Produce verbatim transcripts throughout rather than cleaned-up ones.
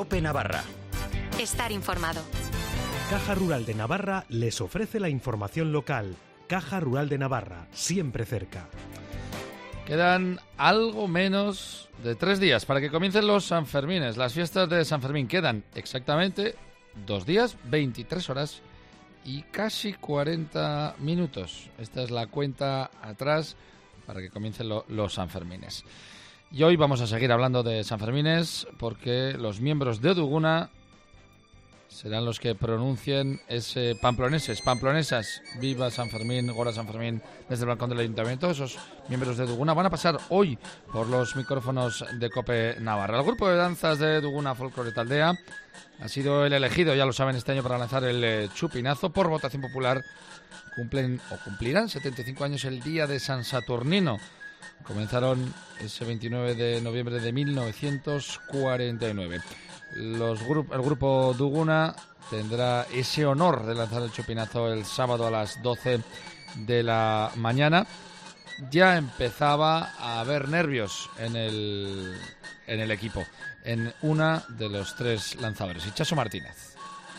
COPE Navarra. Estar informado. Caja Rural de Navarra les ofrece la información local. Caja Rural de Navarra, siempre cerca. Quedan algo menos de tres días para que comiencen los Sanfermines, las fiestas de San Fermín. Quedan exactamente dos días, veintitrés horas y casi cuarenta minutos. Esta es la cuenta atrás para que comiencen lo, los Sanfermines. Y hoy vamos a seguir hablando de Sanfermines porque los miembros de Duguna serán los que pronuncien ese pamploneses, pamplonesas, viva San Fermín, gora San Fermín, desde el balcón del Ayuntamiento. Esos miembros de Duguna van a pasar hoy por los micrófonos de COPE Navarra. El grupo de danzas de Duguna Folklore Taldea ha sido el elegido, ya lo saben, este año para lanzar el chupinazo por votación popular. Cumplen o cumplirán setenta y cinco años el día de San Saturnino. Comenzaron ese veintinueve de noviembre de mil novecientos cuarenta y nueve. Los gru- el grupo Duguna tendrá ese honor de lanzar el chupinazo el sábado a las doce de la mañana. Ya empezaba a haber nervios en el, en el equipo, en una de los tres lanzadores, Itxaso Martínez.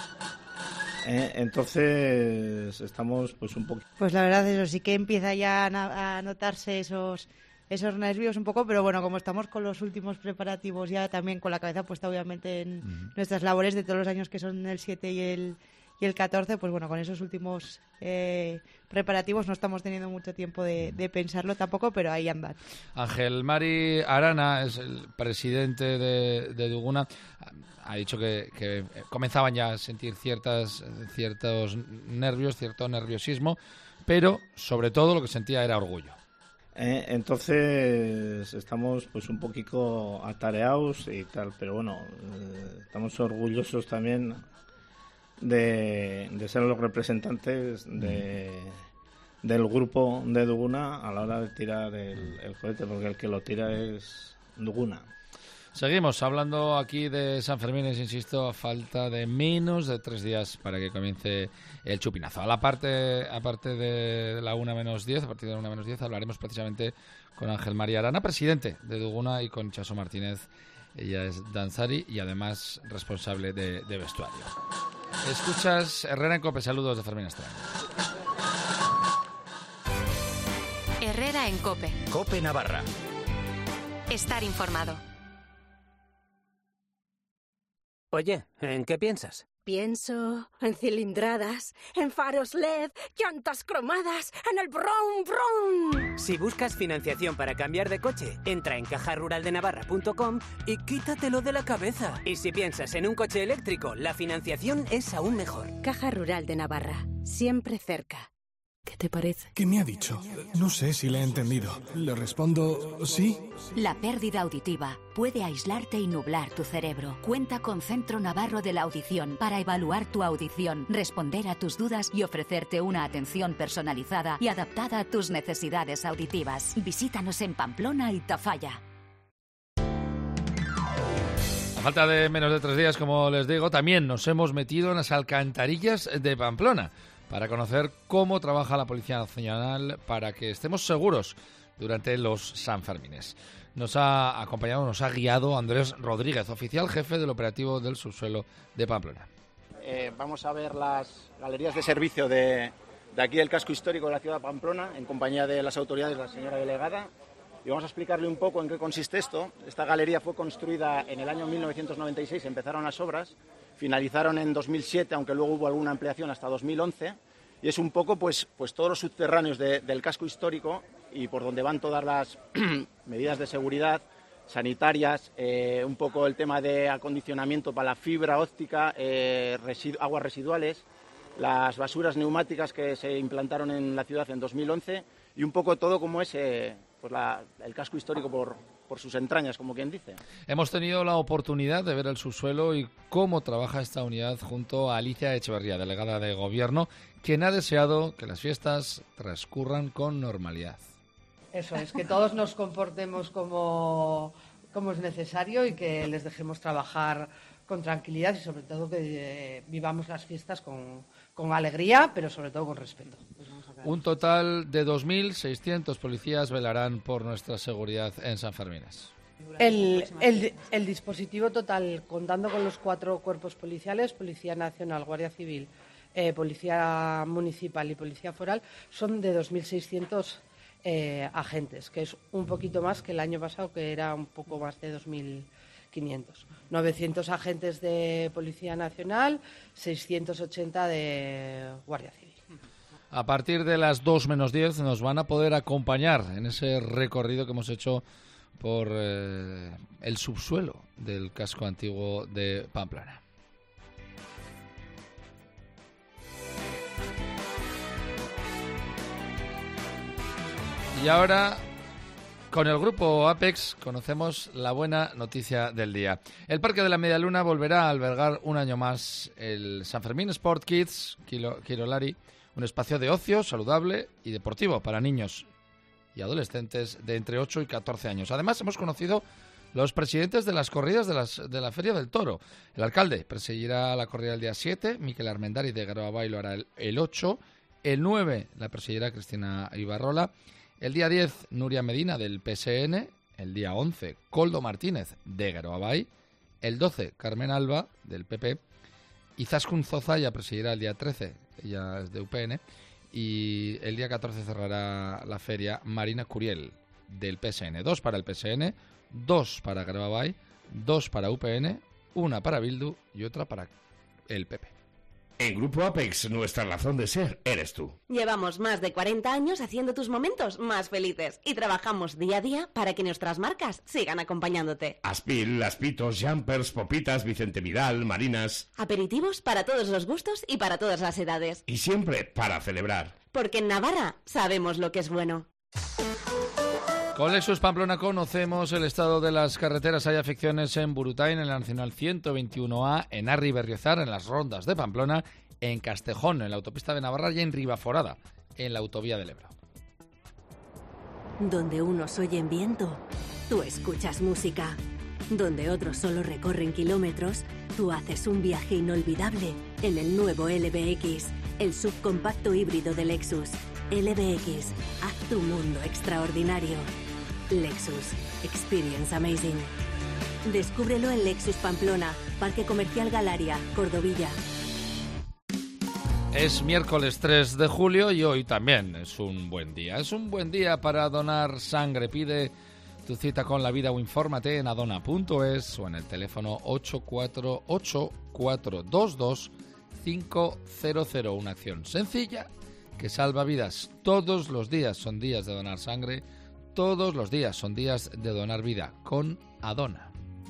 Eh, entonces estamos pues un poco... Pues la verdad eso sí que empieza ya a, na- a notarse esos... esos nervios un poco, pero bueno, como estamos con los últimos preparativos ya también con la cabeza puesta obviamente en uh-huh. nuestras labores de todos los años que son el siete y el, y el catorce, pues bueno, con esos últimos eh, preparativos no estamos teniendo mucho tiempo de, de pensarlo tampoco, pero ahí andan. Ángel Mari Arana es el presidente de, de Duguna. Ha dicho que, que comenzaban ya a sentir ciertas, ciertos nervios, cierto nerviosismo, pero sobre todo lo que sentía era orgullo. Eh, entonces estamos pues un poquito atareados y tal, pero bueno, eh, estamos orgullosos también de, de ser los representantes de, del grupo de Duguna a la hora de tirar el, el cohete, porque el que lo tira es Duguna. Seguimos hablando aquí de San Fermines, insisto, a falta de menos de tres días para que comience el chupinazo. A la parte, aparte de la una menos diez, a partir de la una menos diez, hablaremos precisamente con Ángel María Arana, presidente de Duguna, y con Itxaso Martínez. Ella es danzari y además responsable de, de vestuario. Escuchas Herrera en COPE, saludos de Fermín Estrada. Herrera en COPE. COPE Navarra. Estar informado. Oye, ¿en qué piensas? Pienso en cilindradas, en faros L E D, llantas cromadas, en el brum brum. Si buscas financiación para cambiar de coche, entra en caja rural de navarra punto com y quítatelo de la cabeza. Y si piensas en un coche eléctrico, la financiación es aún mejor. Caja Rural de Navarra, siempre cerca. ¿Qué te parece? ¿Qué me ha dicho? No sé si le he entendido. Le respondo sí. La pérdida auditiva puede aislarte y nublar tu cerebro. Cuenta con Centro Navarro de la Audición para evaluar tu audición, responder a tus dudas y ofrecerte una atención personalizada y adaptada a tus necesidades auditivas. Visítanos en Pamplona y Tafalla. A falta de menos de tres días, como les digo, también nos hemos metido en las alcantarillas de Pamplona para conocer cómo trabaja la Policía Nacional para que estemos seguros durante los Sanfermines. Nos ha acompañado, nos ha guiado Andrés Rodríguez, oficial jefe del operativo del subsuelo de Pamplona. Eh, vamos a ver las galerías de servicio de, de aquí del casco histórico de la ciudad de Pamplona, en compañía de las autoridades, la señora delegada, y vamos a explicarle un poco en qué consiste esto. Esta galería fue construida en el año mil novecientos noventa y seis, empezaron las obras, finalizaron en dos mil siete, aunque luego hubo alguna ampliación hasta dos mil once, y es un poco pues, pues todos los subterráneos de, del casco histórico y por donde van todas las medidas de seguridad sanitarias, eh, un poco el tema de acondicionamiento para la fibra óptica, eh, residu- aguas residuales, las basuras neumáticas que se implantaron en la ciudad en dos mil once y un poco todo como es eh, pues la, el casco histórico por, por sus entrañas, como quien dice. Hemos tenido la oportunidad de ver el subsuelo y cómo trabaja esta unidad junto a Alicia Echeverría, delegada de Gobierno, quien ha deseado que las fiestas transcurran con normalidad. Eso es, que todos nos comportemos como, como es necesario y que les dejemos trabajar con tranquilidad y sobre todo que eh, vivamos las fiestas con, con alegría, pero sobre todo con respeto. Pues un total de dos mil seiscientos policías velarán por nuestra seguridad en Sanfermines. El, el, el dispositivo total, contando con los cuatro cuerpos policiales, Policía Nacional, Guardia Civil, eh, Policía Municipal y Policía Foral, son de dos mil seiscientos eh, agentes, que es un poquito más que el año pasado, que era un poco más de dos mil quinientos. novecientos agentes de Policía Nacional, seiscientos ochenta de Guardia Civil. A partir de las dos menos diez nos van a poder acompañar en ese recorrido que hemos hecho por eh, el subsuelo del casco antiguo de Pamplona. Y ahora, con el grupo Apex, conocemos la buena noticia del día. El Parque de la Media Luna volverá a albergar un año más el San Fermín Sport Kids Kirolari, un espacio de ocio saludable y deportivo para niños y adolescentes de entre ocho y catorce años. Además, hemos conocido los presidentes de las corridas de, las, de la Feria del Toro. El alcalde presidirá la corrida el día siete, Miquel Armendari de Garoabay lo hará el, el ocho, el nueve la presidirá Cristina Ibarrola, el día diez Nuria Medina del P S N, el día once Coldo Martínez de Garoabay, el doce Carmen Alba del P P, Izaskun Zoza ya presidirá el día trece, ella es de U P N, y el día catorce cerrará la feria Marina Curiel del P S N. Dos para el P S N, dos para Garoabay, dos para U P N, una para Bildu y otra para el P P. En Grupo Apex, nuestra razón de ser eres tú. Llevamos más de cuarenta años haciendo tus momentos más felices y trabajamos día a día para que nuestras marcas sigan acompañándote. Aspil, Aspitos, Jumpers, Popitas, Vicente Vidal, Marinas. Aperitivos para todos los gustos y para todas las edades. Y siempre para celebrar. Porque en Navarra sabemos lo que es bueno. Con Lexus Pamplona conocemos el estado de las carreteras. Hay afecciones en Burutain, en la Nacional ciento veintiuno A, en Arri Berriozar, en las Rondas de Pamplona, en Castejón, en la autopista de Navarra y en Ribaforada, en la autovía del Ebro. Donde unos oyen viento, tú escuchas música. Donde otros solo recorren kilómetros, tú haces un viaje inolvidable en el nuevo L B X, el subcompacto híbrido de Lexus. L B X, haz tu mundo extraordinario. Lexus, experience amazing. Descúbrelo en Lexus Pamplona, Parque Comercial Galaria, Cordovilla. Es miércoles tres de julio y hoy también es un buen día. Es un buen día para donar sangre. Pide tu cita con la vida o infórmate en adona punto es o en el teléfono ocho cuatro ocho, cuatro dos dos, cinco cero cero. Una acción sencilla que salva vidas. Todos los días son días de donar sangre, todos los días son días de donar vida con Adona.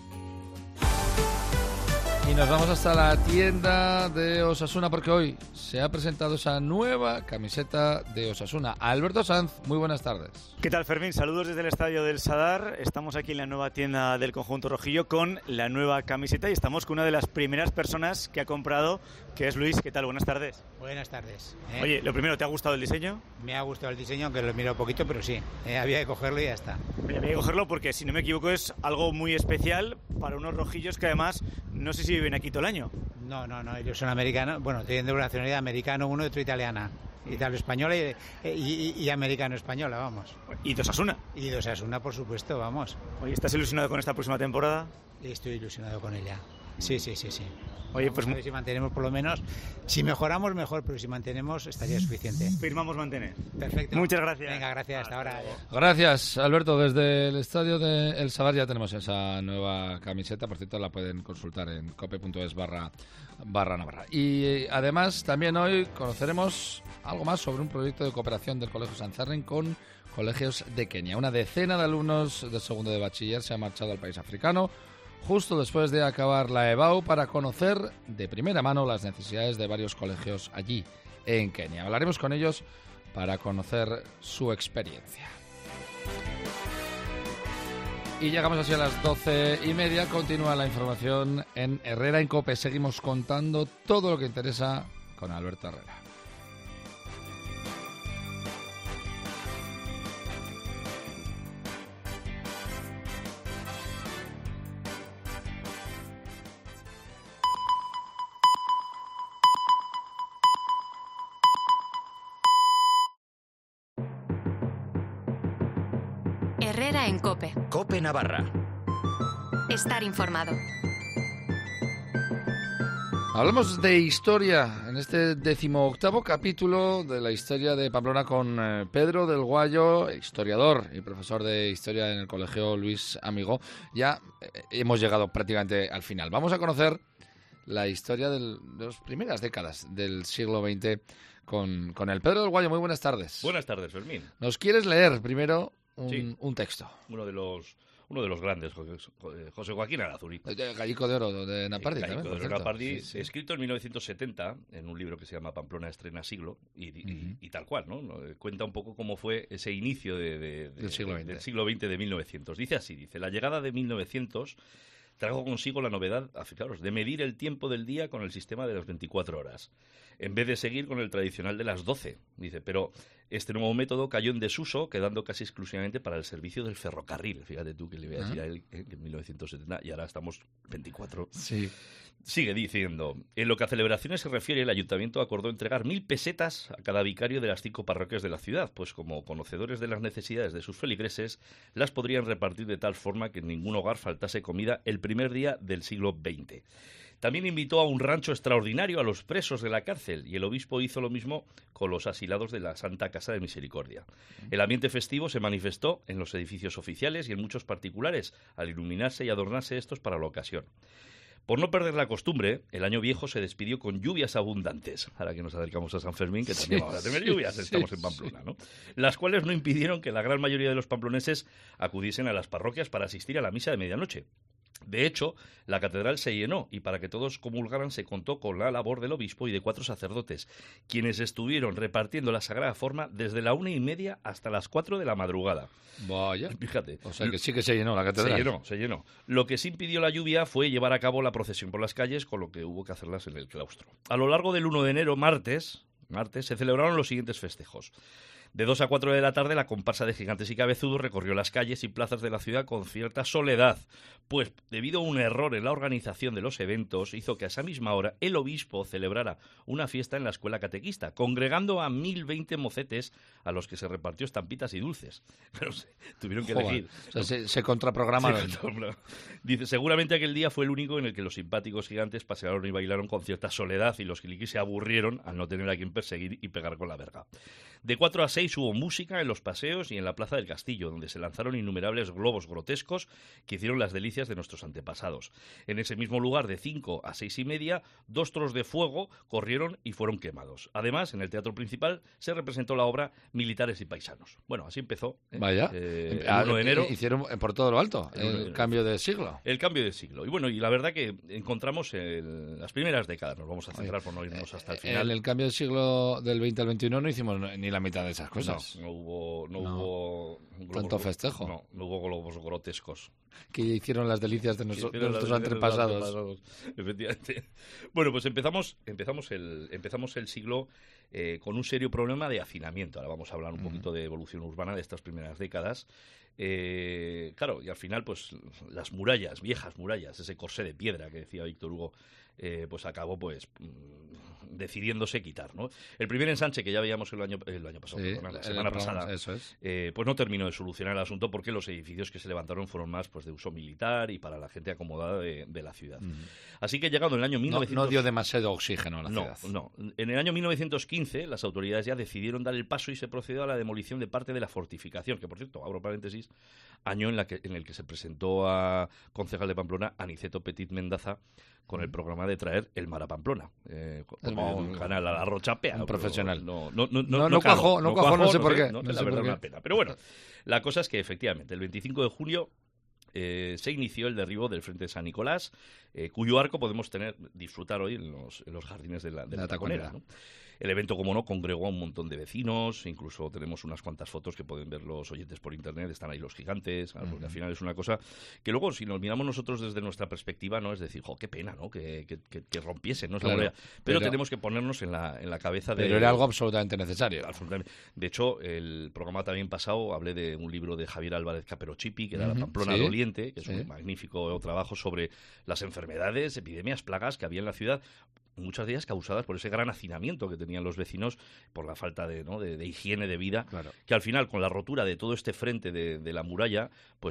Y nos vamos hasta la tienda de Osasuna porque hoy se ha presentado esa nueva camiseta de Osasuna. Alberto Sanz, muy buenas tardes. ¿Qué tal, Fermín? Saludos desde el Estadio del Sadar. Estamos aquí en la nueva tienda del conjunto rojillo con la nueva camiseta y estamos con una de las primeras personas que ha comprado, que es Luis. ¿Qué tal? Buenas tardes. Buenas tardes. ¿eh? Oye, lo primero, ¿te ha gustado el diseño? Me ha gustado el diseño, aunque lo he mirado poquito, pero sí. Eh, había que cogerlo y ya está. Oye, había que cogerlo porque, si no me equivoco, es algo muy especial para unos rojillos que además no sé si viven aquí todo el año. No, no, no. Ellos son americanos. Bueno, tienen de una nacionalidad americano uno y otro italiana. Italo-española y, y, y americano-española, vamos. ¿Y de Osasuna? Y de Osasuna, por supuesto, vamos. Oye, ¿estás ilusionado con esta próxima temporada? Estoy ilusionado con ella. Sí, sí, sí, sí. Oye, pues a ver si mantenemos por lo menos, si mejoramos mejor, pero si mantenemos estaría suficiente. Firmamos mantener. Perfecto. Muchas gracias. Venga, gracias, hasta ahora. Gracias, Alberto. Desde el estadio de El Sadar ya tenemos esa nueva camiseta, por cierto la pueden consultar en cope punto es barra, barra Navarra. Y además también hoy conoceremos algo más sobre un proyecto de cooperación del Colegio San Cerrin con colegios de Kenia. Una decena de alumnos de segundo de bachiller se ha marchado al país africano justo después de acabar la E B A U para conocer de primera mano las necesidades de varios colegios allí en Kenia. Hablaremos con ellos para conocer su experiencia. Y llegamos así a las doce y media. Continúa la información en Herrera en COPE. Seguimos contando todo lo que interesa con Alberto Herrera. Herrera en COPE. COPE Navarra. Estar informado. Hablamos de historia en este decimoctavo capítulo de la historia de Pamplona con eh, Pedro del Guayo, historiador y profesor de historia en el Colegio Luis Amigó. Ya eh, hemos llegado prácticamente al final. Vamos a conocer la historia del, de las primeras décadas del siglo veinte con, con el Pedro del Guayo. Muy buenas tardes. Buenas tardes, Fermín. ¿Nos quieres leer primero un, sí. un texto? Uno de los... Uno de los grandes, José Joaquín Arazuri. Gallico de Oro de Napardi. Gallico también, de Oro Napardi, sí, sí. Escrito en mil novecientos setenta, en un libro que se llama Pamplona estrena siglo, y, y, uh-huh. y, y tal cual, ¿no? Cuenta un poco cómo fue ese inicio de, de, de, del, siglo veinte. del siglo veinte de mil novecientos. Dice así, dice, la llegada de mil novecientos trajo consigo la novedad, fijaros, de medir el tiempo del día con el sistema de las veinticuatro horas, en vez de seguir con el tradicional de las doce. Dice, pero este nuevo método cayó en desuso, quedando casi exclusivamente para el servicio del ferrocarril. Fíjate tú que le voy a decir ¿Ah? a él eh, que en mil novecientos setenta y ahora estamos veinticuatro. Sí. Sigue diciendo, en lo que a celebraciones se refiere, el ayuntamiento acordó entregar mil pesetas a cada vicario de las cinco parroquias de la ciudad, pues como conocedores de las necesidades de sus feligreses, las podrían repartir de tal forma que en ningún hogar faltase comida el primer día del siglo veinte. También invitó a un rancho extraordinario a los presos de la cárcel, y el obispo hizo lo mismo con los asilados de la Santa Casa de Misericordia. El ambiente festivo se manifestó en los edificios oficiales y en muchos particulares, al iluminarse y adornarse estos para la ocasión. Por no perder la costumbre, el año viejo se despidió con lluvias abundantes. Ahora que nos acercamos a San Fermín, que también sí, vamos a tener lluvias, sí, estamos sí, en Pamplona, ¿no? Las cuales no impidieron que la gran mayoría de los pamploneses acudiesen a las parroquias para asistir a la misa de medianoche. De hecho, la catedral se llenó y para que todos comulgaran se contó con la labor del obispo y de cuatro sacerdotes, quienes estuvieron repartiendo la sagrada forma desde la una y media hasta las cuatro de la madrugada. Vaya. Fíjate. O sea que sí que se llenó la catedral. Se llenó, se llenó. Lo que sí impidió la lluvia fue llevar a cabo la procesión por las calles, con lo que hubo que hacerlas en el claustro. A lo largo del uno de enero, martes, martes, se celebraron los siguientes festejos. De dos a cuatro de la tarde, la comparsa de Gigantes y Cabezudos recorrió las calles y plazas de la ciudad con cierta soledad, pues debido a un error en la organización de los eventos, hizo que a esa misma hora el obispo celebrara una fiesta en la escuela catequista, congregando a mil veinte mocetes a los que se repartió estampitas y dulces. Pero se, tuvieron que Joder. elegir. O sea, se, se contraprogramaron. Se contraprogramaron. Dice, seguramente aquel día fue el único en el que los simpáticos gigantes pasearon y bailaron con cierta soledad y los quiliquis se aburrieron al no tener a quien perseguir y pegar con la verga. De cuatro a seis hubo música en los paseos y en la plaza del castillo, donde se lanzaron innumerables globos grotescos que hicieron las delicias de nuestros antepasados. En ese mismo lugar, de cinco a seis y media, dos toros de fuego corrieron y fueron quemados. Además, en el teatro principal se representó la obra Militares y Paisanos. Bueno, así empezó. ¿eh? Vaya. Eh, el uno de enero. Hicieron por todo lo alto el, el cambio de siglo. El cambio de siglo. Y bueno, y la verdad que encontramos el, las primeras décadas. Nos vamos a centrar Oye, por no irnos hasta el final. En el cambio de siglo del veinte al veintiuno no hicimos ni la mitad de esas cosas. No, no hubo, no, no. hubo globos, tanto festejo. No, no hubo globos grotescos. Que hicieron las delicias de, nuestro, de nuestros antepasados. antepasados. Efectivamente. Bueno, pues empezamos, empezamos el, empezamos el siglo eh, con un serio problema de hacinamiento. Ahora vamos a hablar un uh-huh. poquito de evolución urbana de estas primeras décadas. Eh, claro, y al final, pues las murallas, viejas murallas, ese corsé de piedra que decía Víctor Hugo, eh, pues acabó pues decidiéndose quitar, ¿no? El primer ensanche que ya veíamos el año, el año pasado, sí, perdona, la semana programa, pasada, eso es. eh, pues no terminó de solucionar el asunto porque los edificios que se levantaron fueron más pues de uso militar y para la gente acomodada de, de la ciudad. Mm. Así que llegado el año mil novecientos... No, no dio demasiado oxígeno a la no, ciudad. No, en el año mil novecientos quince las autoridades ya decidieron dar el paso y se procedió a la demolición de parte de la fortificación, que por cierto, abro paréntesis, año en, la que, en el que se presentó a concejal de Pamplona, Aniceto Petit Mendaza, con el programa de traer el mar a Pamplona. Eh, como un canal a la rochapea. Un profesional. No, no, no, no, no, no, no cuajó, no, no cuajó, no sé por qué. No, no la sé verdad por qué. una pena. Pero bueno, la cosa es que efectivamente, el veinticinco de julio eh, se inició el derribo del Frente de San Nicolás, eh, cuyo arco podemos tener disfrutar hoy en los, en los jardines de la, de la, la Taconera, ¿no? El evento, como no, congregó a un montón de vecinos, incluso tenemos unas cuantas fotos que pueden ver los oyentes por internet, están ahí los gigantes, uh-huh. porque al final es una cosa que luego, si nos miramos nosotros desde nuestra perspectiva, no es decir, jo, qué pena, ¿no? Que, que, que, que rompiesen, ¿no? Es claro, la pero, pero tenemos que ponernos en la, en la cabeza de... Pero era algo absolutamente necesario. Absolutamente. De hecho, el programa también pasado hablé de un libro de Javier Álvarez Caperochipi, que era uh-huh. La Pamplona sí. Doliente, que es sí. un magnífico trabajo sobre las enfermedades, epidemias, plagas que había en la ciudad, muchas de ellas causadas por ese gran hacinamiento que tenían los vecinos por la falta de, ¿no? de, de higiene de vida, claro. que al final, con la rotura de todo este frente de, de la muralla, pues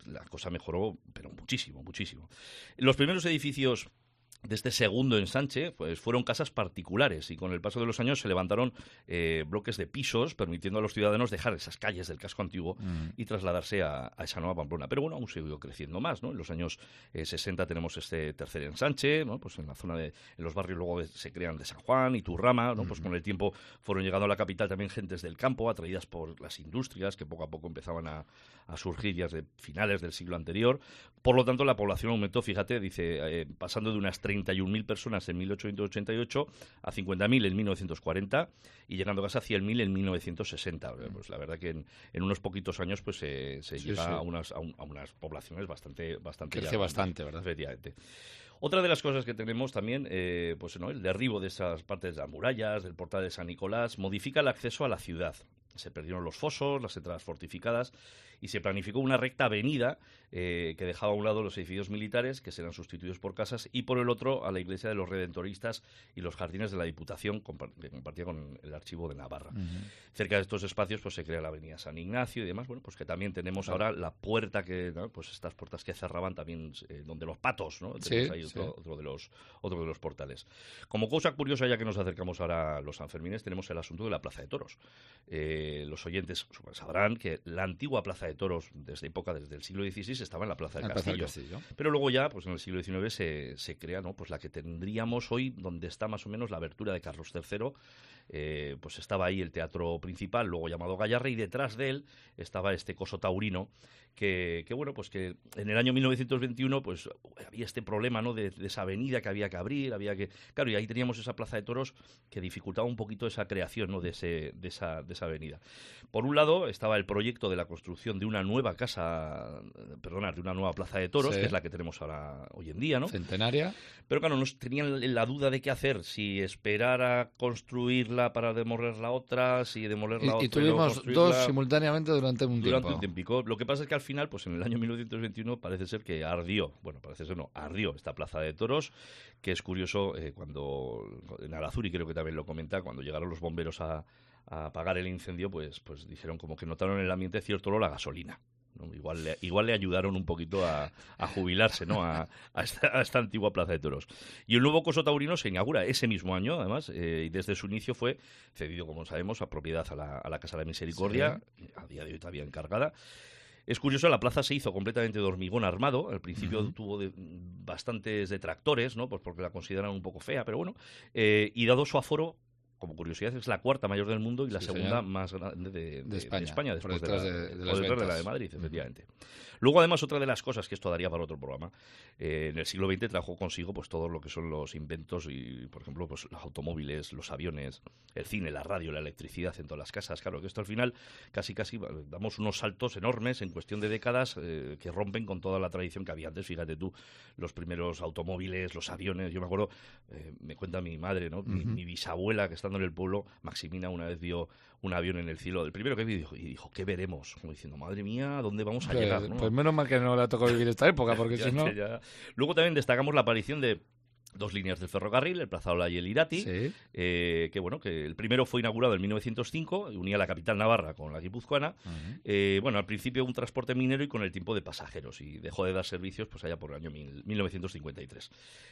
la cosa mejoró, pero muchísimo, muchísimo. Los primeros edificios de este segundo ensanche pues fueron casas particulares y con el paso de los años se levantaron eh, bloques de pisos permitiendo a los ciudadanos dejar esas calles del casco antiguo mm. y trasladarse a, a esa nueva Pamplona. Pero bueno, aún siguió creciendo más, ¿no? En los años eh, sesenta tenemos este tercer ensanche, ¿no? Pues en la zona de en los barrios luego se crean de San Juan y Turrama, ¿no? Mm. Pues con el tiempo fueron llegando a la capital también gentes del campo atraídas por las industrias que poco a poco empezaban a, a surgir ya desde finales del siglo anterior. Por lo tanto, la población aumentó, fíjate, dice, eh, pasando de unas treinta y un mil personas en mil ochocientos ochenta y ocho a cincuenta mil en mil novecientos cuarenta y llegando casi a cien mil en mil novecientos sesenta. Pues la verdad que en, en unos poquitos años pues se, se sí, llega sí. A, unas, a, un, a unas poblaciones bastante bastante crece bastante, ¿verdad? Efectivamente. Otra de las cosas que tenemos también, eh, pues no, el derribo de esas partes de las murallas, del portal de San Nicolás, modifica el acceso a la ciudad. Se perdieron los fosos, las entradas fortificadas y se planificó una recta avenida eh, que dejaba a un lado los edificios militares, que serán sustituidos por casas, y por el otro a la iglesia de los Redentoristas y los jardines de la Diputación, que compartía con el Archivo de Navarra. Uh-huh. Cerca de estos espacios pues se crea la avenida San Ignacio y demás, bueno, pues que también tenemos claro. ahora la puerta que, ¿no? Pues estas puertas que cerraban también, eh, donde los patos, ¿no? Tenemos sí, ahí otro, sí. otro, de los, otro de los portales. Como cosa curiosa, ya que nos acercamos ahora a los Sanfermines, tenemos el asunto de la Plaza de Toros. Eh, los oyentes sabrán que la antigua Plaza de Toros, desde época, desde el siglo dieciséis, estaba en la Plaza del, Castillo. Plaza del Castillo. Pero luego ya, pues en el siglo diecinueve, se, se crea, ¿no? Pues la que tendríamos hoy, donde está más o menos la abertura de Carlos tercero. Eh, pues estaba ahí el teatro principal, luego llamado Gallarre, y detrás de él estaba este coso taurino, que, que bueno, pues que en el año mil novecientos veintiuno pues había este problema, ¿no? De, de esa avenida que había que abrir, había que... Claro, y ahí teníamos esa Plaza de Toros que dificultaba un poquito esa creación, ¿no? De, ese, de, esa, de esa avenida. Por un lado estaba el proyecto de la construcción de una nueva casa, perdona, de una nueva Plaza de Toros, sí. que es la que tenemos ahora hoy en día, ¿no? Centenaria. Pero claro, nos tenían la duda de qué hacer, si esperar a construirla para demoler la otra, si demoler la y, otra. Y tuvimos dos simultáneamente durante un durante tiempo. un tiempo. Lo que pasa es que al final, pues en el año mil novecientos veintiuno parece ser que ardió, bueno, parece ser no, ardió esta Plaza de Toros, que es curioso, eh, cuando en Arazuri creo que también lo comenta, cuando llegaron los bomberos a, a apagar el incendio, pues, pues dijeron como que notaron en el ambiente cierto olor a gasolina. ¿No? Igual, le, igual le ayudaron un poquito a, a jubilarse, ¿no? a, a, esta, a esta antigua Plaza de Toros. Y el nuevo coso taurino se inaugura ese mismo año, además, eh, y desde su inicio fue cedido, como sabemos, a propiedad a la, a la Casa de la Misericordia, sí. a día de hoy todavía encargada. Es curioso, la plaza se hizo completamente de hormigón armado. Al principio uh-huh. tuvo de, bastantes detractores, ¿no? Pues porque la consideran un poco fea, pero bueno. Eh, y dado su aforo, como curiosidad, es la cuarta mayor del mundo y la sí, segunda señor. más grande de, de, de, España, de España, después de la de, de, las de la de Madrid, efectivamente. Luego, además, otra de las cosas que esto daría para otro programa, eh, en el siglo veinte trajo consigo pues todo lo que son los inventos y, por ejemplo, pues los automóviles, los aviones, el cine, la radio, la electricidad en todas las casas. Claro, que esto al final casi casi damos unos saltos enormes en cuestión de décadas eh, que rompen con toda la tradición que había antes. Fíjate tú, los primeros automóviles, los aviones. Yo me acuerdo, eh, me cuenta mi madre, ¿no? Uh-huh. Mi, mi bisabuela, que estando en el pueblo, Maximina, una vez vio un avión en el cielo. El primero que vi dijo, y dijo, ¿qué veremos? Como diciendo, madre mía, ¿dónde vamos a pues, llegar? ¿no? Pues menos mal que no le ha tocado vivir esta época, porque si no... Ya. Luego también destacamos la aparición de dos líneas del ferrocarril, el Plazaola y el Irati, sí. eh, que bueno, que el primero fue inaugurado en mil novecientos cinco, unía la capital navarra con la guipuzcoana. Uh-huh. eh, bueno, al principio un transporte minero y con el tiempo de pasajeros, y dejó de dar servicios pues allá por el año mil, mil novecientos cincuenta y tres.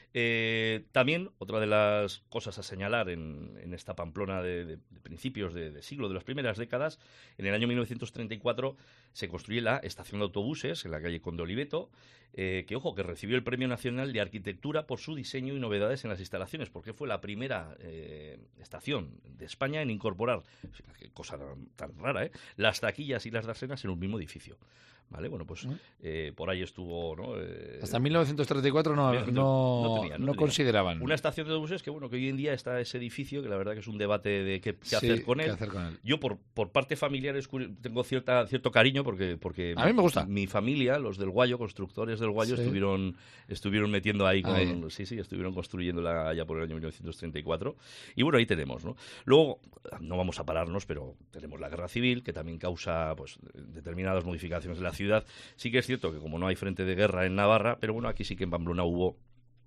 Eh, también, otra de las cosas a señalar en, en esta Pamplona de, de, de principios de, de siglo, de las primeras décadas, en el año mil novecientos treinta y cuatro se construye la estación de autobuses en la calle Conde Oliveto, eh, que, ojo, que recibió el Premio Nacional de Arquitectura por su diseño y novedades en las instalaciones, porque fue la primera eh, estación de España en incorporar, qué cosa tan rara, ¿eh? las taquillas y las darsenas en un mismo edificio. Vale, bueno, pues eh, por ahí estuvo, ¿no? Eh, Hasta mil novecientos treinta y cuatro no, no, no, tenía, no, no consideraban. Una estación de autobuses que, bueno, que hoy en día está ese edificio, que la verdad que es un debate de qué, qué, sí, hacer, con qué él. hacer con él. Yo, por, por parte familiar, tengo cierta, cierto cariño, porque, porque a mí me gusta. Mi familia, los del Guayo, constructores del Guayo, sí. estuvieron, estuvieron metiendo ahí, con, ahí. sí, sí, estuvieron construyéndola allá por el año mil novecientos treinta y cuatro. Y bueno, ahí tenemos, ¿no? Luego, no vamos a pararnos, pero tenemos la guerra civil, que también causa pues determinadas modificaciones de la ciudad. Sí que es cierto que como no hay frente de guerra en Navarra, pero bueno, aquí sí que en Pamplona hubo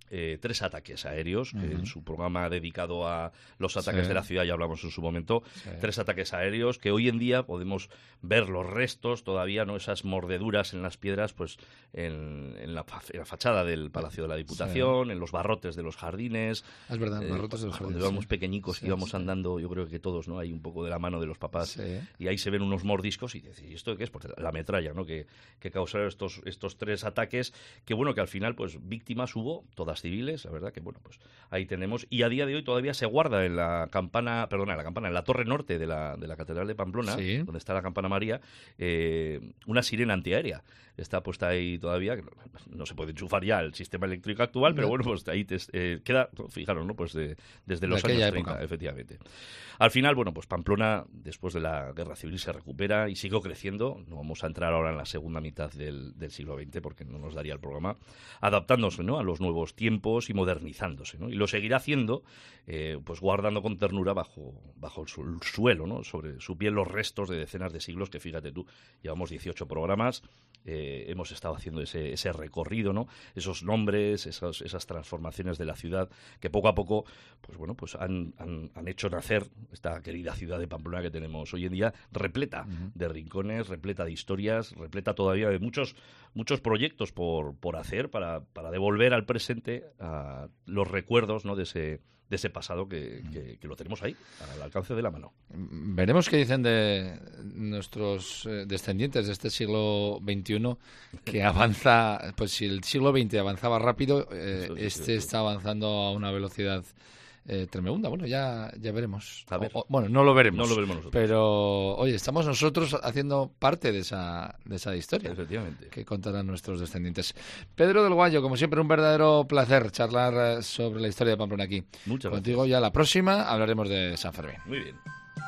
Eh, tres ataques aéreos, uh-huh. en su programa dedicado a los ataques sí. de la ciudad, ya hablamos en su momento, sí. tres ataques aéreos que hoy en día podemos ver los restos todavía, no esas mordeduras en las piedras, pues en, en, la, en la fachada del Palacio de la Diputación, sí. en los barrotes de los jardines. Es verdad, eh, barrotes de los jardines. Cuando íbamos sí. pequeñicos sí, íbamos sí. andando, yo creo que todos, ¿no? Hay un poco de la mano de los papás sí. y ahí se ven unos mordiscos y dices, ¿y esto qué es? Pues la metralla, ¿no? Que, que causaron estos, estos tres ataques, que bueno, que al final, pues víctimas hubo, todas civiles, la verdad que bueno, pues ahí tenemos, y a día de hoy todavía se guarda en la campana, perdona, en la campana, en la torre norte de la, de la Catedral de Pamplona, sí. donde está la campana María, eh, una sirena antiaérea. Está puesta ahí todavía, no, no se puede enchufar ya el sistema eléctrico actual, pero bueno, pues ahí te, eh, queda, fijaros, ¿no? Pues de, desde los de años treinta, época. Efectivamente. Al final, bueno, pues Pamplona, después de la Guerra Civil, se recupera y sigue creciendo. No vamos a entrar ahora en la segunda mitad del, del siglo veinte, porque no nos daría el programa, adaptándose, ¿no? a los nuevos tiempos y modernizándose, ¿no? Y lo seguirá haciendo, eh, pues guardando con ternura bajo, bajo el, su, el suelo, ¿no? Sobre su piel los restos de decenas de siglos, que fíjate tú, llevamos dieciocho programas, eh, hemos estado haciendo ese, ese recorrido, ¿no? Esos nombres, esos, esas transformaciones de la ciudad, que poco a poco, pues bueno, pues han, han, han hecho nacer esta querida ciudad de Pamplona que tenemos hoy en día, repleta uh-huh. de rincones, repleta de historias, repleta todavía de muchos muchos proyectos por, por hacer para, para devolver al presente a los recuerdos, ¿no? de ese de ese pasado que, que, que lo tenemos ahí, al alcance de la mano. Veremos qué dicen de nuestros eh, descendientes de este siglo veintiuno, que avanza, pues si el siglo veinte avanzaba rápido, eh, eso, este sí, sí. está avanzando a una velocidad Eh, tremenda. Bueno, ya, ya veremos. A ver. O, o, bueno, no lo veremos. No lo veremos nosotros. Pero, oye, estamos nosotros haciendo parte de esa, de esa historia. Efectivamente. Que contarán nuestros descendientes. Pedro del Guayo, como siempre, un verdadero placer charlar sobre la historia de Pamplona aquí. Muchas Contigo gracias. Ya la próxima hablaremos de San Fermín. Muy bien.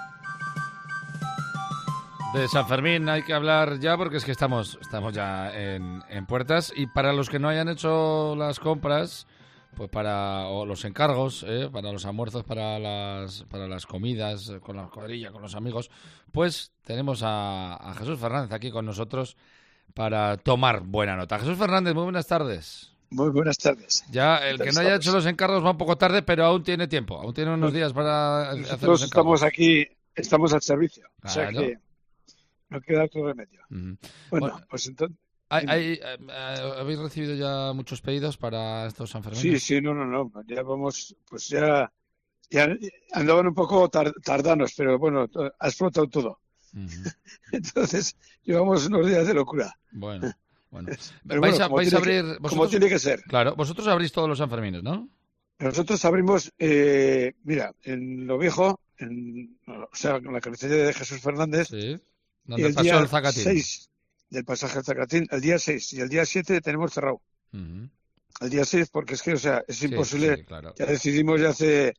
De San Fermín hay que hablar ya porque es que estamos, estamos ya en, en puertas. Y para los que no hayan hecho las compras, pues para o los encargos, ¿eh? para los almuerzos, para las para las comidas, con la cuadrilla, con los amigos, pues tenemos a, a Jesús Fernández aquí con nosotros para tomar buena nota. Jesús Fernández, muy buenas tardes. Muy buenas tardes. Ya, el que no haya hecho los encargos va un poco tarde, pero aún tiene tiempo, aún tiene unos días para Nosotros hacer los encargos. Estamos aquí, estamos al servicio, claro. O sea que no queda otro remedio. Uh-huh. Bueno, bueno, pues entonces... Hay, hay, ¿Habéis recibido ya muchos pedidos para estos San Fermín? Sí, sí, no, no, no. Ya vamos, pues ya, ya andaban un poco tar, tardanos, pero bueno, ha explotado todo. Uh-huh. Entonces, llevamos unos días de locura. Bueno, bueno. Pero ¿Vais, bueno, a, vais a abrir? Que, como tiene que ser. Claro, vosotros abrís todos los San Fermines, ¿no? Nosotros abrimos, eh, mira, en Lo Viejo, en, o sea, en la carnicería de Jesús Fernández. Sí, donde pasó el Zacatín. seis del pasaje al Zacatín, el día seis y el día siete tenemos cerrado. Uh-huh. El día seis porque es que, o sea, es sí, imposible, sí, claro. Ya decidimos ya hace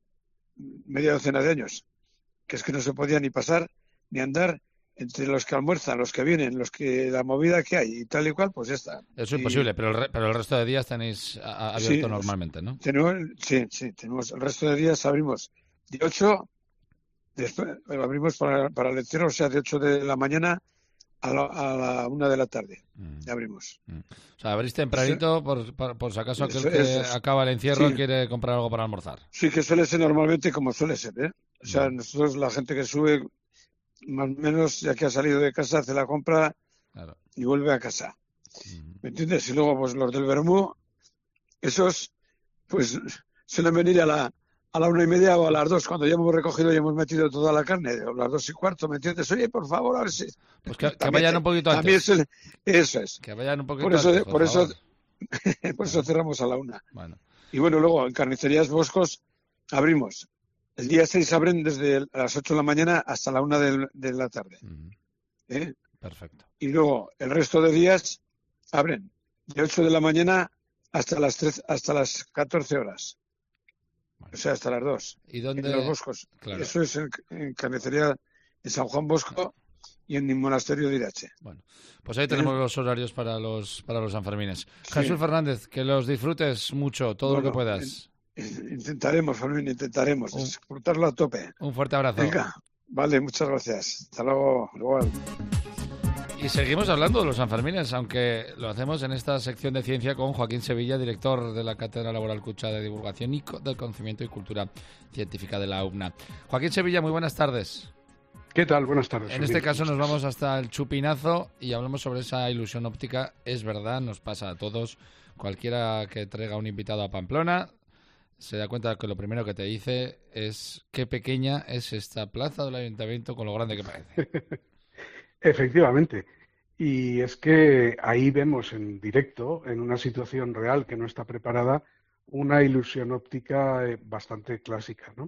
media docena de años, que es que no se podía ni pasar, ni andar entre los que almuerzan, los que vienen, los que la movida que hay y tal y cual, pues ya está. Eso es y, imposible, pero el, re, pero el resto de días tenéis a, abierto sí, normalmente, ¿no? Tenemos, sí, sí, tenemos el resto de días abrimos de ocho, después abrimos para, para el encierro, o sea, de ocho de la mañana a la, a la una de la tarde. Mm. Ya abrimos. Mm. O sea, abrís tempranito por, por, por si acaso aquel eso, que eso, acaba el encierro sí. quiere comprar algo para almorzar. Sí, que suele ser normalmente como suele ser, ¿eh? O sea, mm. nosotros, la gente que sube, más o menos, ya que ha salido de casa, hace la compra claro. y vuelve a casa. Mm. ¿Me entiendes? Y luego, pues los del vermú, esos, pues, suelen venir a la a la una y media o a las dos, cuando ya hemos recogido y hemos metido toda la carne, a las dos y cuarto, ¿me entiendes? Oye, por favor, a ver si... Pues que, que vayan un poquito antes. Se, eso es. Que vayan un poquito por eso, antes, por, por favor. eso, por eso cerramos a la una. Bueno. Y bueno, luego en Carnicerías Boscos abrimos. El día seis abren desde las ocho de la mañana hasta la una de, de la tarde. Uh-huh. ¿Eh? Perfecto. Y luego el resto de días abren de ocho de la mañana hasta las tres, hasta las catorce horas. Bueno. O sea, hasta las dos. ¿Y dónde? En los Boscos. Claro. Eso es en, en Carnicería de San Juan Bosco y en el Monasterio de Irache. Bueno, pues ahí tenemos ¿Eh? los horarios para los para los Sanfermines. Sí. Jesús Fernández, que los disfrutes mucho, todo bueno, lo que puedas. Intentaremos, Fermín, intentaremos. Un, disfrutarlo a tope. Un fuerte abrazo. Venga, vale, muchas gracias. Hasta luego. Igual. Y seguimos hablando de los Sanfermines, aunque lo hacemos en esta sección de ciencia con Joaquín Sevilla, director de la Cátedra Laboral Cucha de Divulgación y del Conocimiento y Cultura Científica de la U N A. Joaquín Sevilla, muy buenas tardes. ¿Qué tal? Buenas tardes. En este caso nos vamos hasta el Chupinazo y hablamos sobre esa ilusión óptica. Es verdad, nos pasa a todos. Cualquiera que traiga un invitado a Pamplona se da cuenta que lo primero que te dice es qué pequeña es esta plaza del ayuntamiento con lo grande que parece. Efectivamente. Y es que ahí vemos en directo, en una situación real que no está preparada, una ilusión óptica eh, bastante clásica, ¿no?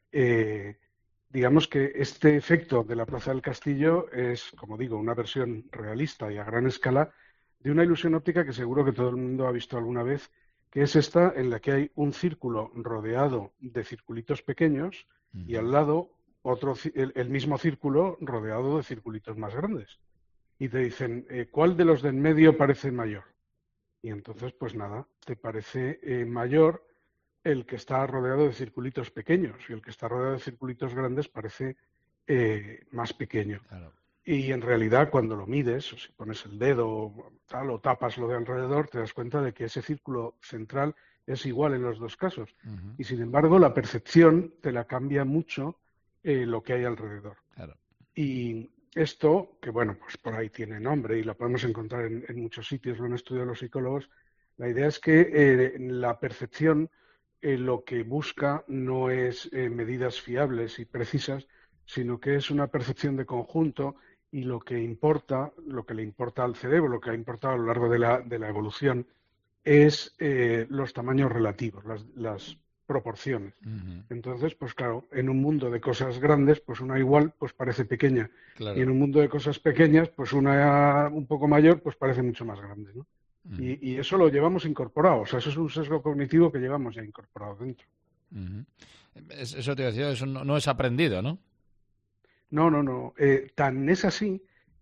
Eh, digamos que este efecto de la Plaza del Castillo es, como digo, una versión realista y a gran escala de una ilusión óptica que seguro que todo el mundo ha visto alguna vez, que es esta en la que hay un círculo rodeado de circulitos pequeños uh-huh. y al lado otro el, el mismo círculo rodeado de circulitos más grandes. Y te dicen, eh, ¿cuál de los de en medio parece mayor? Y entonces, pues nada, te parece eh, mayor el que está rodeado de circulitos pequeños y el que está rodeado de circulitos grandes parece eh, más pequeño. Claro. Y en realidad, cuando lo mides, o si pones el dedo tal, o tapas lo de alrededor, te das cuenta de que ese círculo central es igual en los dos casos. Uh-huh. Y sin embargo, la percepción te la cambia mucho eh, lo que hay alrededor. Claro. Y esto, que bueno, pues por ahí tiene nombre y la podemos encontrar en, en muchos sitios, lo han estudiado los psicólogos, la idea es que eh, la percepción eh, lo que busca no es eh, medidas fiables y precisas, sino que es una percepción de conjunto y lo que importa, lo que le importa al cerebro, lo que ha importado a lo largo de la, de la evolución, es eh, los tamaños relativos, las, las proporciones. Uh-huh. Entonces, pues claro, en un mundo de cosas grandes, pues una igual, pues parece pequeña. Claro. Y en un mundo de cosas pequeñas, pues una un poco mayor, pues parece mucho más grande, ¿no? Uh-huh. y, y eso lo llevamos incorporado, o sea, eso es un sesgo cognitivo que llevamos ya incorporado dentro. Uh-huh. Eso te decía, eso no, no es aprendido, ¿no? No, no, no. Eh, tan es así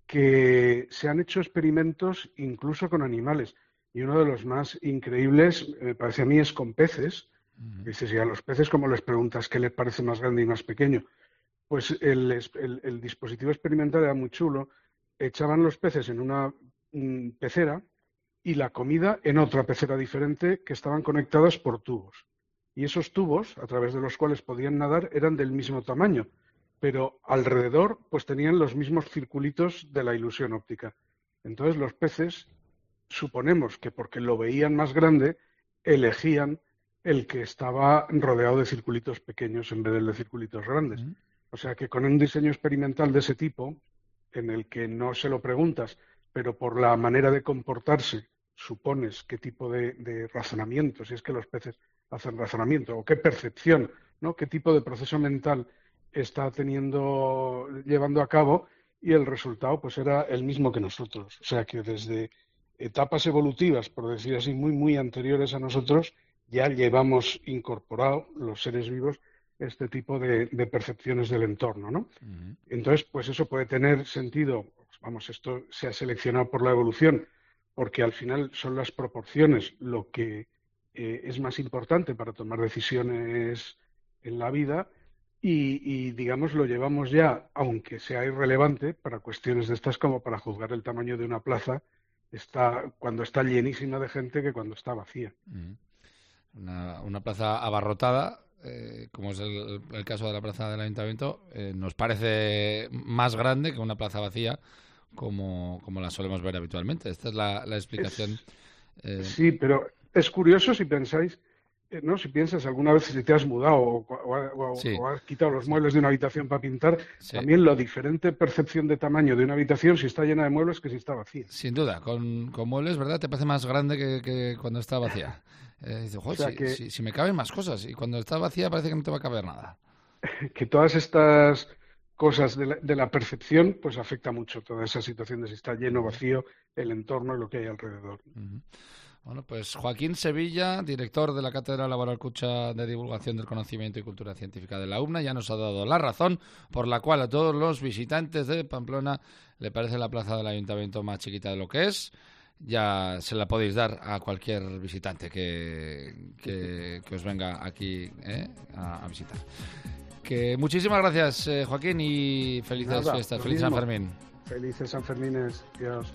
que se han hecho experimentos incluso con animales. Y uno de los más increíbles, me parece a mí, es con peces. Uh-huh. Dices, y a los peces, ¿cómo les preguntas qué les parece más grande y más pequeño? Pues el, el, el dispositivo experimental era muy chulo. Echaban los peces en una mm, pecera y la comida en otra pecera diferente que estaban conectadas por tubos. Y esos tubos, a través de los cuales podían nadar, eran del mismo tamaño, pero alrededor pues tenían los mismos circulitos de la ilusión óptica. Entonces los peces, suponemos que porque lo veían más grande, elegían el que estaba rodeado de circulitos pequeños en vez del de circulitos grandes. Uh-huh. O sea que con un diseño experimental de ese tipo, en el que no se lo preguntas, pero por la manera de comportarse supones qué tipo de, de razonamiento, si es que los peces hacen razonamiento, o qué percepción, ¿no? Qué tipo de proceso mental está teniendo, llevando a cabo, y el resultado pues era el mismo que nosotros. O sea que desde etapas evolutivas, por decir así, muy, muy anteriores a nosotros, ya llevamos incorporado los seres vivos este tipo de, de percepciones del entorno, ¿no? Uh-huh. Entonces, pues eso puede tener sentido, pues vamos, esto se ha seleccionado por la evolución, porque al final son las proporciones lo que eh, es más importante para tomar decisiones en la vida y, y, digamos, lo llevamos ya, aunque sea irrelevante, para cuestiones de estas como para juzgar el tamaño de una plaza está cuando está llenísima de gente que cuando está vacía. Uh-huh. Una, una plaza abarrotada, eh, como es el, el caso de la plaza del Ayuntamiento, eh, nos parece más grande que una plaza vacía como, como la solemos ver habitualmente. Esta es la, la explicación. Es, eh... Sí, pero es curioso si pensáis, eh, ¿no? Si piensas alguna vez si te has mudado o, o, o, sí. o has quitado los muebles de una habitación para pintar, sí. También la diferente percepción de tamaño de una habitación si está llena de muebles que si está vacía. Sin duda, con, con muebles, ¿verdad? Te parece más grande que, que cuando está vacía. Eh, dice, o sea si, que, si, si me caben más cosas, y cuando está vacía parece que no te va a caber nada. Que todas estas cosas de la, de la percepción pues afecta mucho toda esa situación de si está lleno, vacío, el entorno y lo que hay alrededor. Uh-huh. Bueno, pues Joaquín Sevilla, director de la Cátedra Laboral Cucha de Divulgación del Conocimiento y Cultura Científica de la U N A, ya nos ha dado la razón por la cual a todos los visitantes de Pamplona le parece la plaza del Ayuntamiento más chiquita de lo que es. Ya se la podéis dar a cualquier visitante que, que, que os venga aquí ¿eh? a, a visitar. Que muchísimas gracias, eh, Joaquín, y felices Nada, fiestas, feliz San Fermín. Felices Sanfermines. Dios.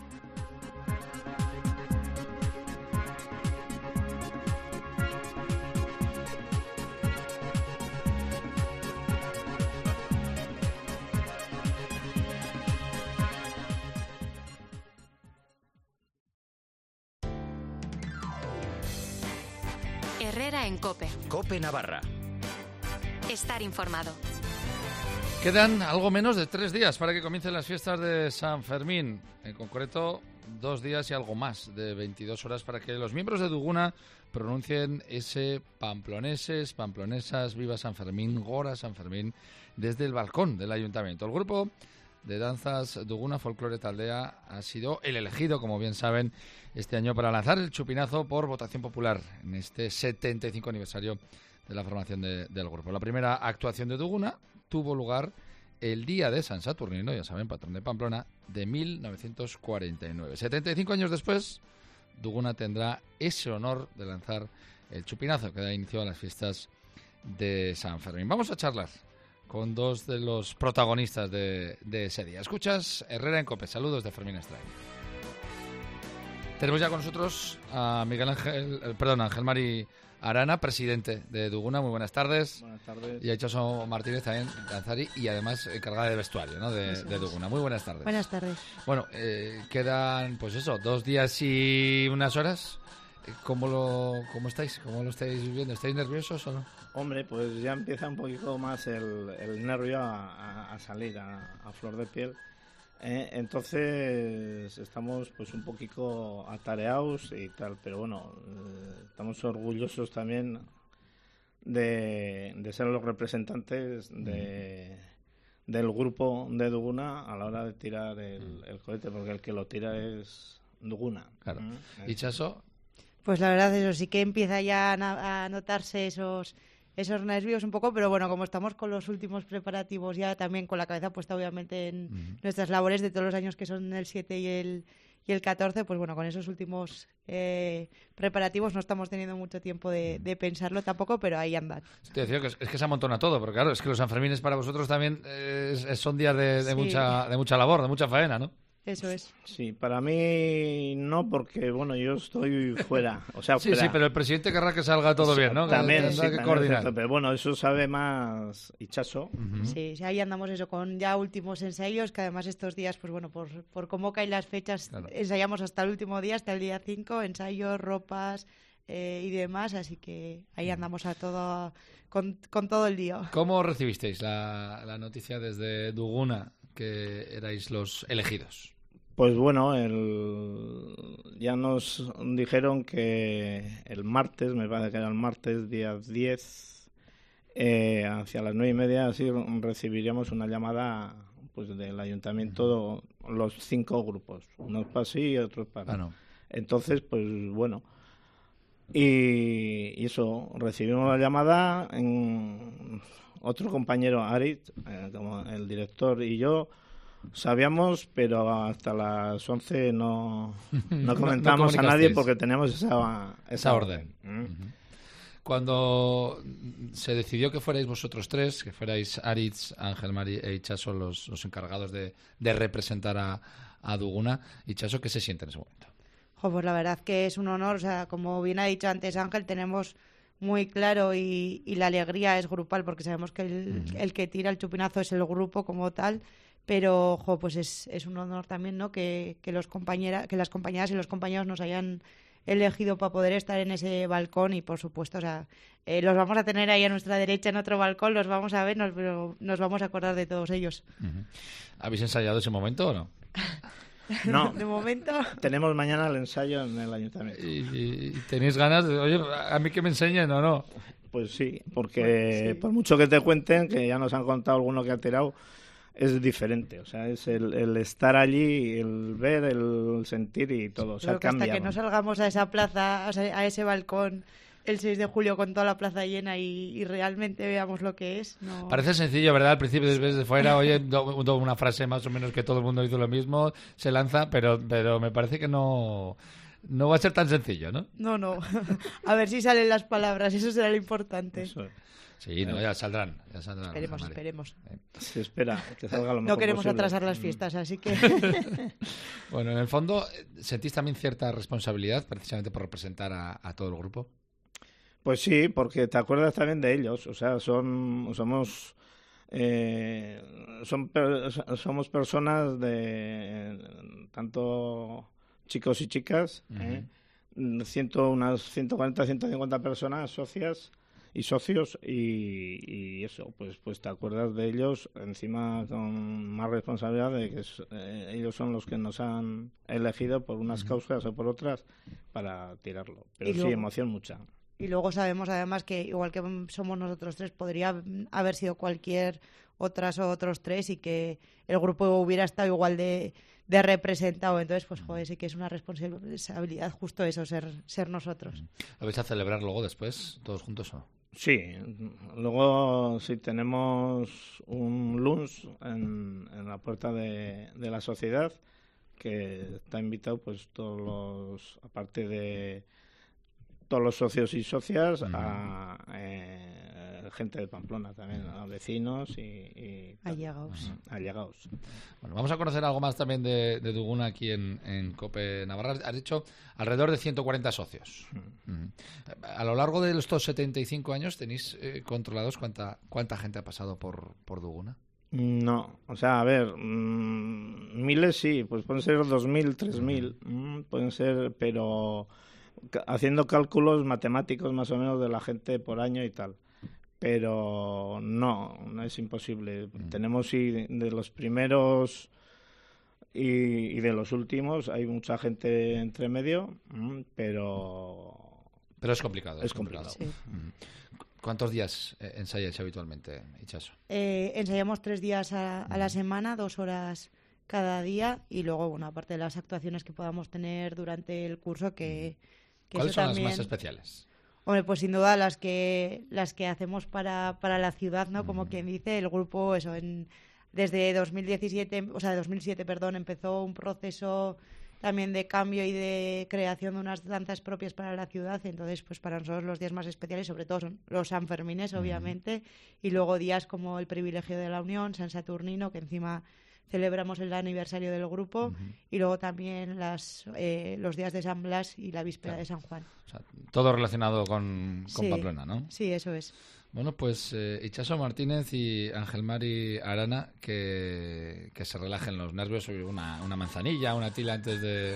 Herrera en COPE. COPE Navarra. Estar informado. Quedan algo menos de tres días para que comiencen las fiestas de San Fermín. En concreto, dos días y algo más de veintidós horas para que los miembros de Duguna pronuncien ese pamploneses, pamplonesas, viva San Fermín, Gora San Fermín, desde el balcón del ayuntamiento. El grupo de danzas Duguna Folklore Taldea ha sido el elegido, como bien saben, este año para lanzar el chupinazo por votación popular en este setenta y cinco aniversario de la formación de, del grupo. La primera actuación de Duguna tuvo lugar el día de San Saturnino, ya saben, patrón de Pamplona, de mil novecientos cuarenta y nueve. setenta y cinco años después, Duguna tendrá ese honor de lanzar el chupinazo que da inicio a las fiestas de San Fermín. Vamos a charlar con dos de los protagonistas de, de ese día. Escuchas Herrera en COPE. Saludos de Fermín Estrain. Tenemos ya con nosotros a Miguel Ángel, eh, perdón, Ángel Mari Arana, presidente de Duguna. Muy buenas tardes. Buenas tardes. Y a Itxaso Martínez también, Danzari, y además encargada de vestuario, ¿no? de, de Duguna. Muy buenas tardes. Buenas tardes. Bueno, eh, quedan, pues eso, dos días y unas horas. ¿Cómo lo, cómo estáis? ¿Cómo lo estáis viviendo? ¿Estáis nerviosos o no? Hombre, pues ya empieza un poquito más el, el nervio a, a, a salir a, a flor de piel. Eh, entonces estamos pues un poquito atareados y tal, pero bueno, eh, estamos orgullosos también de, de ser los representantes de, del grupo de Duguna a la hora de tirar el, el cohete, porque el que lo tira es Duguna. Claro. ¿Mm? ¿Y Chaso? Pues la verdad, eso sí que empieza ya a, a notarse esos esos nervios un poco, pero bueno, como estamos con los últimos preparativos ya también con la cabeza puesta obviamente en uh-huh. nuestras labores de todos los años que son el siete y el, y el catorce, pues bueno, con esos últimos eh, preparativos no estamos teniendo mucho tiempo de, de pensarlo tampoco, pero ahí andan. Te decía que es, es que se amontona todo, porque claro, es que los Sanfermines para vosotros también eh, es, son días de, de, sí. mucha, de mucha labor, de mucha faena, ¿no? Eso es. Sí, para mí no, porque bueno, yo estoy fuera. O sea, sí, fuera. sí, pero el presidente querrá que salga todo bien, ¿no? También, que, sí, que también coordinar. Cierto, pero bueno, eso sabe más Itxaso. Uh-huh. Sí, sí, ahí andamos eso, con ya últimos ensayos, que además estos días, pues bueno, por, por cómo caen las fechas, claro. ensayamos hasta el último día, hasta el día cinco, ensayos, ropas eh, y demás, así que ahí andamos a todo, con, con todo el día. ¿Cómo recibisteis la, la noticia desde Duguna que erais los elegidos? Pues bueno, el... ya nos dijeron que el martes, me parece que era el martes, día diez, eh, hacia las nueve y media, así recibiríamos una llamada pues del ayuntamiento, los cinco grupos, unos para sí y otros para ah, no. Entonces, pues bueno, y, y eso, recibimos la llamada, en otro compañero, Arit, eh, como el director y yo, sabíamos, pero hasta las once no, no comentamos no, no a nadie porque teníamos esa, esa, esa orden. orden. Uh-huh. Cuando se decidió que fuerais vosotros tres, que fuerais Aritz, Ángel Mari e Itxaso los, los encargados de, de representar a, a Duguna, Itxaso, ¿qué se siente en ese momento? Jo, pues la verdad que es un honor, o sea, como bien ha dicho antes Ángel, tenemos muy claro y, y la alegría es grupal porque sabemos que el, uh-huh. el que tira el chupinazo es el grupo como tal. Pero, jo, pues es, es un honor también, ¿no? Que, que, los compañeras, que las compañeras y los compañeros nos hayan elegido para poder estar en ese balcón y, por supuesto, o sea, eh, los vamos a tener ahí a nuestra derecha en otro balcón, los vamos a ver, nos, pero nos vamos a acordar de todos ellos. Uh-huh. ¿Habéis ensayado ese momento o no? No. De momento. Tenemos mañana el ensayo en el ayuntamiento. ¿Y, y tenéis ganas de, oye, a mí que me enseñen o no? Pues sí, porque sí. Por mucho que te cuenten, que ya nos han contado alguno que ha tirado, es diferente, o sea, es el, el estar allí, el ver, el sentir y todo, o sea, Creo que cambia. Hasta que no salgamos a esa plaza, o sea, a ese balcón el seis de julio con toda la plaza llena y, y realmente veamos lo que es. No... Parece sencillo, ¿verdad? Al principio desde fuera, oye, do, do una frase más o menos que todo el mundo hizo lo mismo, se lanza, pero, pero me parece que no... no va a ser tan sencillo, ¿no? No, no. A ver si salen las palabras, eso será lo importante. Eso. Sí, no, ya saldrán. Ya saldrán esperemos, esperemos. Se espera que salga lo mejor No queremos posible. atrasar las fiestas, así que... Bueno, en el fondo, ¿sentís también cierta responsabilidad precisamente por representar a, a todo el grupo? Pues sí, porque te acuerdas también de ellos. O sea, son somos... Eh, son per, somos personas de tanto chicos y chicas, uh-huh. ¿eh? Ciento, unas ciento cuarenta, ciento cincuenta personas socias y socios y, y eso, pues pues te acuerdas de ellos encima con más responsabilidad de que es, eh, ellos son los que nos han elegido por unas uh-huh. causas o por otras para tirarlo. Pero y sí, luego... emoción mucha. Y luego sabemos además que igual que somos nosotros tres, podría haber sido cualquier otras o otros tres y que el grupo hubiera estado igual de, de representado. Entonces, pues joder, sí que es una responsabilidad justo eso, ser, ser nosotros. ¿Lo vais a celebrar luego después, todos juntos o no? Sí, luego sí tenemos un lunch en, en la puerta de, de la sociedad que está invitado pues todos los, aparte de todos los socios y socias, uh-huh. a eh, gente de Pamplona también, a vecinos y, y allegados. Uh-huh. allegados. Bueno, vamos a conocer algo más también de, de Duguna aquí en, en COPE Navarra. Has dicho alrededor de ciento cuarenta socios. Uh-huh. Uh-huh. A lo largo de estos setenta y cinco años, ¿tenéis eh, controlados cuánta cuánta gente ha pasado por, por Duguna? No, o sea, a ver, mmm, miles sí, pues pueden ser dos mil, tres mil, mmm, pueden ser, pero... haciendo cálculos matemáticos más o menos de la gente por año y tal, pero no, no es imposible. Mm. Tenemos y de los primeros y, y de los últimos hay mucha gente entre medio, pero pero es complicado. Es, es complicado. complicado. Sí. Mm. ¿Cuántos días eh, ensayáis habitualmente, Itxaso? Eh, ensayamos tres días a, a la semana, dos horas cada día y luego, bueno, aparte de las actuaciones que podamos tener durante el curso que Que ¿Cuáles son también, las más especiales? Hombre, pues sin duda las que las que hacemos para, para la ciudad, ¿no? Como mm. quien dice, el grupo, eso, en, desde dos mil diecisiete, o sea, dos mil siete, perdón, empezó un proceso también de cambio y de creación de unas danzas propias para la ciudad. Entonces, pues para nosotros los días más especiales, sobre todo son los Sanfermines, obviamente, mm. y luego días como el Privilegio de la Unión, San Saturnino, que encima celebramos el aniversario del grupo, uh-huh. y luego también las eh, los días de San Blas y la víspera claro. de San Juan. O sea, todo relacionado con, con sí, Pamplona, ¿no? Sí, eso es. Bueno, pues eh, Itxaso Martínez y Ángel Mari Arana, que, que se relajen los nervios, una, una manzanilla, una tila antes de...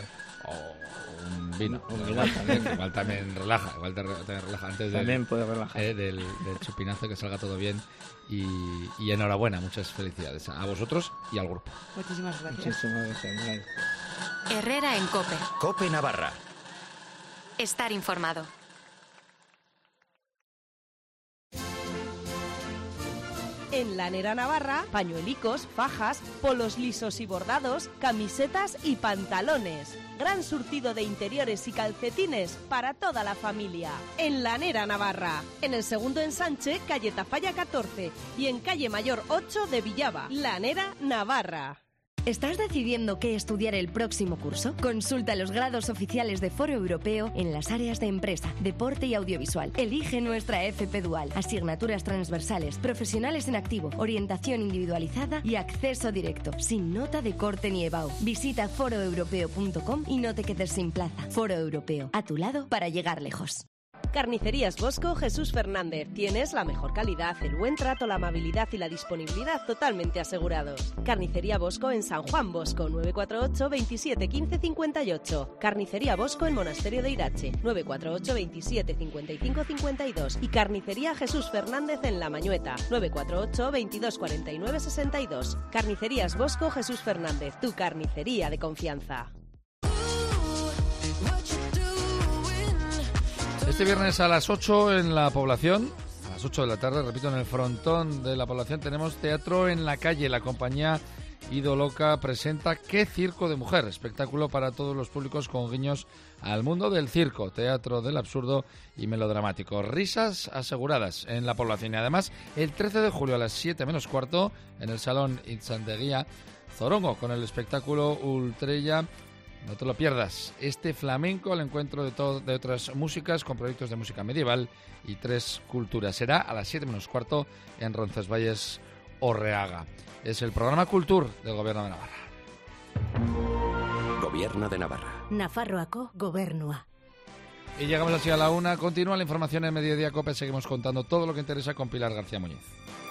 o un vino, un igual, también, igual también relaja, igual te, te relaja antes del, también puede relajar. Eh, del, del chupinazo, que salga todo bien y, y enhorabuena, muchas felicidades a vosotros y al grupo. Muchísimas gracias. Muchísimas gracias. Herrera en COPE. COPE Navarra. Estar informado. En Lanera Navarra, pañuelicos, fajas, polos lisos y bordados, camisetas y pantalones. Gran surtido de interiores y calcetines para toda la familia. En Lanera Navarra. En el segundo ensanche, calle Tafalla catorce y en calle Mayor ocho de Villaba. Lanera Navarra. ¿Estás decidiendo qué estudiar el próximo curso? Consulta los grados oficiales de Foro Europeo en las áreas de empresa, deporte y audiovisual. Elige nuestra F P Dual, asignaturas transversales, profesionales en activo, orientación individualizada y acceso directo, sin nota de corte ni EBAU. Visita foro europeo punto com y no te quedes sin plaza. Foro Europeo, a tu lado para llegar lejos. Carnicerías Bosco Jesús Fernández. Tienes la mejor calidad, el buen trato, la amabilidad y la disponibilidad totalmente asegurados. Carnicería Bosco en San Juan Bosco, nueve cuatro ocho, veintisiete, quince, cincuenta y ocho. Carnicería Bosco en Monasterio de Irache, nueve cuatro ocho, veintisiete, cincuenta y cinco, cincuenta y dos. Y Carnicería Jesús Fernández en La Mañueta, nueve cuatro ocho, veintidós, cuarenta y nueve, sesenta y dos. Carnicerías Bosco Jesús Fernández, tu carnicería de confianza. Este viernes a las ocho en la población, a las ocho de la tarde, repito, en el frontón de la población, tenemos Teatro en la Calle. La compañía Ido Loca presenta ¿Qué circo de mujer? Espectáculo para todos los públicos con guiños al mundo del circo, teatro del absurdo y melodramático. Risas aseguradas en la población. Y además, el trece de julio a las siete menos cuarto, en el Salón Itzandeguía, Zorongo, con el espectáculo Ultrella No te lo pierdas. Este flamenco, el encuentro de, todo, de otras músicas con proyectos de música medieval y tres culturas. Será a las siete menos cuarto en Roncesvalles, Orreaga. Es el programa Cultur del Gobierno de Navarra. Gobierno de Navarra. Nafarroako Gobernua. Y llegamos así a la una. Continúa la información en Mediodía COPE. Seguimos contando todo lo que interesa con Pilar García Muñiz.